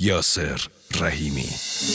Yasir Rahimi.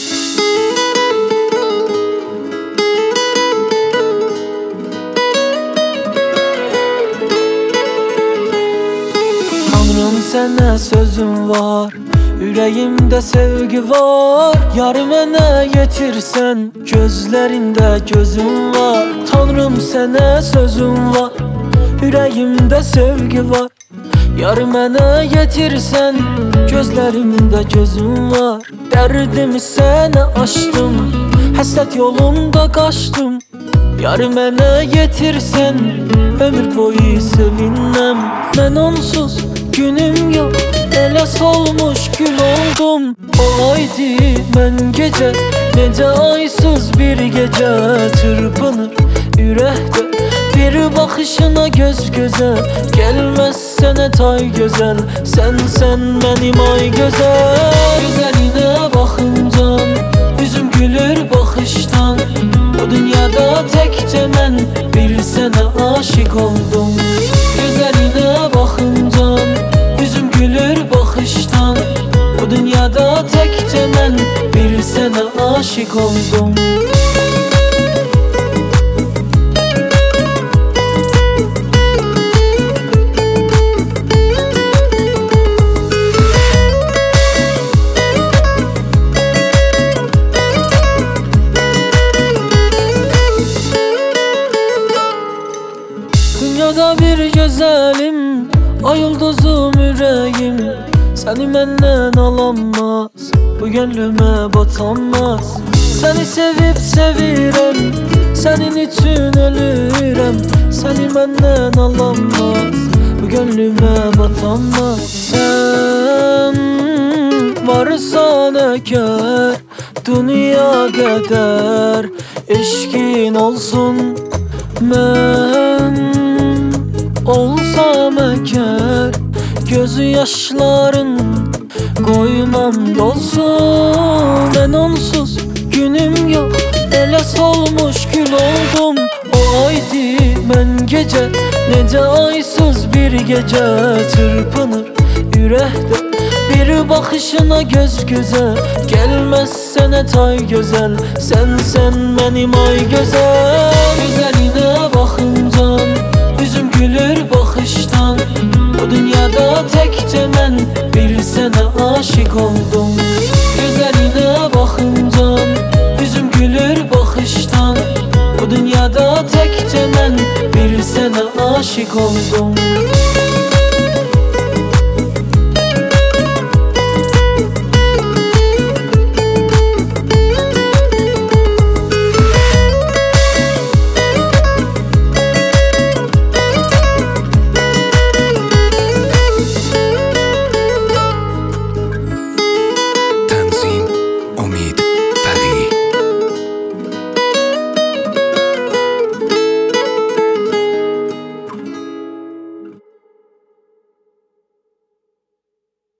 Tanrım, sənə sözüm var, ürəyimdə sevgi var. Yar mənə yetirsən, gözlərində gözüm var. Tanrım, sənə sözüm var, ürəyimdə sevgi var. Yar mənə yetirsən, gözlərimdə gözüm var. Dərdimi sənə açdım, həsrət yolunda qaçdım. Yar mənə yetirsən, ömür boyu sevinəm. Mən onsuz günüm yok, elə solmuş gül oldum. O aydı mən gecə, necə aysız bir gecə. Çırpınır ürəkdə bir baxışına göz gözə. Gəlməz sənə tay gözəl, sən mənim ay gözəl. Gözəlinə baxıncan üzüm gülür baxışdan. Bu dünyada təkcə mən bir sənə aşık oldum. Gözəlinə baxıncan üzüm gülür baxışdan. Bu dünyada təkcə mən bir sənə aşık oldum. Dünyada bir gözəlim, ay ulduzum ürəyim. Səni məndən alanmaz, bu gönlümə batanmaz. Səni sevib sevirəm, sənin üçün ölürəm. Səni məndən alanmaz, bu gönlümə batanmaz. Sən varsan əgər, dünya qədər eşkin olsun. Mən olsam əgər, gözü yaşların qoymam dolsun. Mən onsuz günüm yok, elə solmuş gül oldum. O aydı mən gecə, necə aysız bir gecə. Çırpınır ürəkdə bir baxışına göz gözə. Gəlməz sənə tay gözəl, sən mənim ay gözəl. Gözəlinə baxıncan üzüm gülür baxışdan. Bu dünyada təkcə mən bir sənə aşık oldum. Gözəlinə baxıncan üzüm gülür baxışdan. Bu dünyada təkcə mən bir sənə aşık oldum.